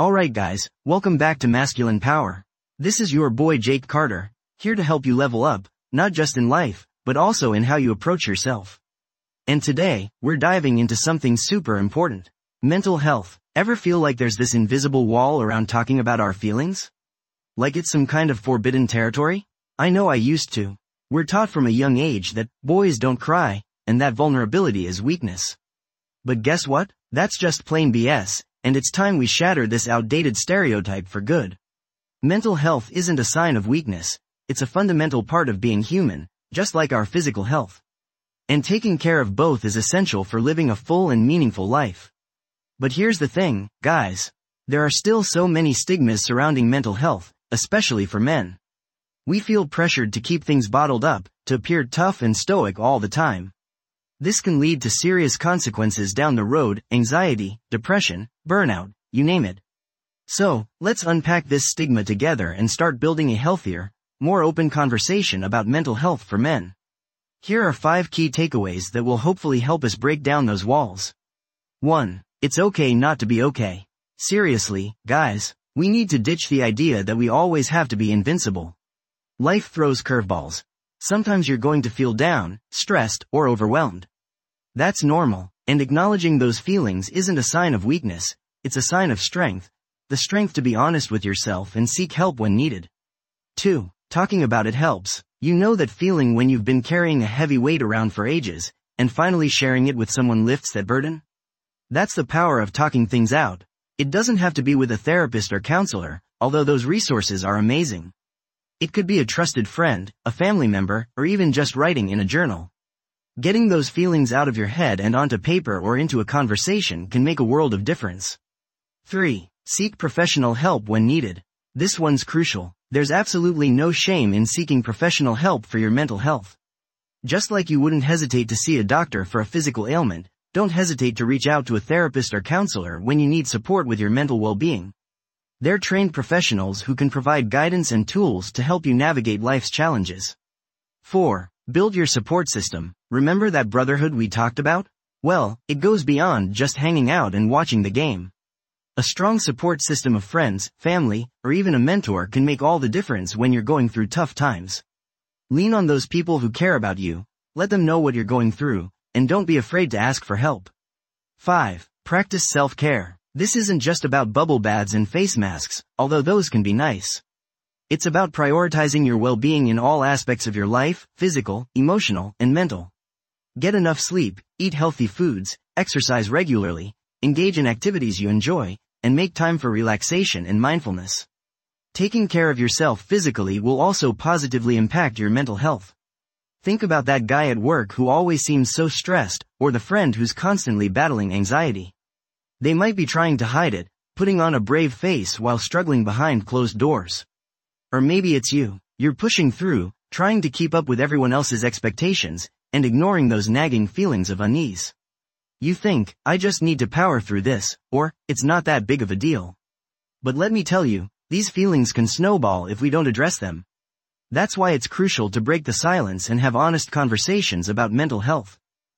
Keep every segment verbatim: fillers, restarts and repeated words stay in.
Alright guys, welcome back to Masculine Power. This is your boy Jake Carter, here to help you level up, not just in life, but also in how you approach yourself. And today, we're diving into something super important. Mental health. Ever feel like there's this invisible wall around talking about our feelings? Like it's some kind of forbidden territory? I know I used to. We're taught from a young age that boys don't cry, and that vulnerability is weakness. But guess what? That's just plain B S. And it's time we shatter this outdated stereotype for good. Mental health isn't a sign of weakness, it's a fundamental part of being human, just like our physical health. And taking care of both is essential for living a full and meaningful life. But here's the thing, guys. There are still so many stigmas surrounding mental health, especially for men. We feel pressured to keep things bottled up, to appear tough and stoic all the time. This can lead to serious consequences down the road: anxiety, depression, burnout, you name it. So, let's unpack this stigma together and start building a healthier, more open conversation about mental health for men. Here are five key takeaways that will hopefully help us break down those walls. one. It's okay not to be okay. Seriously, guys, we need to ditch the idea that we always have to be invincible. Life throws curveballs. Sometimes you're going to feel down, stressed, or overwhelmed. That's normal, and acknowledging those feelings isn't a sign of weakness, it's a sign of strength, the strength to be honest with yourself and seek help when needed. two. Talking about it helps. You know that feeling when you've been carrying a heavy weight around for ages, and finally sharing it with someone lifts that burden? That's the power of talking things out. It doesn't have to be with a therapist or counselor, although those resources are amazing. It could be a trusted friend, a family member, or even just writing in a journal. Getting those feelings out of your head and onto paper or into a conversation can make a world of difference. three. Seek professional help when needed. This one's crucial. There's absolutely no shame in seeking professional help for your mental health. Just like you wouldn't hesitate to see a doctor for a physical ailment, don't hesitate to reach out to a therapist or counselor when you need support with your mental well-being. They're trained professionals who can provide guidance and tools to help you navigate life's challenges. four. Build your support system. Remember that brotherhood we talked about? Well, it goes beyond just hanging out and watching the game. A strong support system of friends, family, or even a mentor can make all the difference when you're going through tough times. Lean on those people who care about you, let them know what you're going through, and don't be afraid to ask for help. five. Practice self-care. This isn't just about bubble baths and face masks, although those can be nice. It's about prioritizing your well-being in all aspects of your life: physical, emotional, and mental. Get enough sleep, eat healthy foods, exercise regularly, engage in activities you enjoy, and make time for relaxation and mindfulness. Taking care of yourself physically will also positively impact your mental health. Think about that guy at work who always seems so stressed, or the friend who's constantly battling anxiety. They might be trying to hide it, putting on a brave face while struggling behind closed doors. Or maybe it's you. You're pushing through, trying to keep up with everyone else's expectations, and ignoring those nagging feelings of unease. You think, I just need to power through this, or, it's not that big of a deal. But let me tell you, these feelings can snowball if we don't address them. That's why it's crucial to break the silence and have honest conversations about mental health.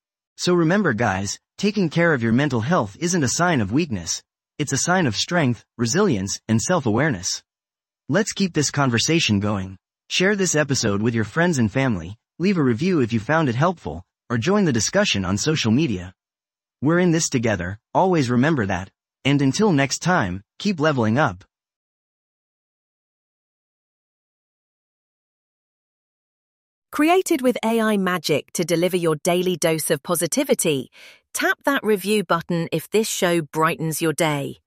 So remember guys, taking care of your mental health isn't a sign of weakness, it's a sign of strength, resilience, and self-awareness. Let's keep this conversation going. Share this episode with your friends and family, leave a review if you found it helpful, or join the discussion on social media. We're in this together, always remember that. And until next time, keep leveling up. Created with A I magic to deliver your daily dose of positivity, tap that review button if this show brightens your day.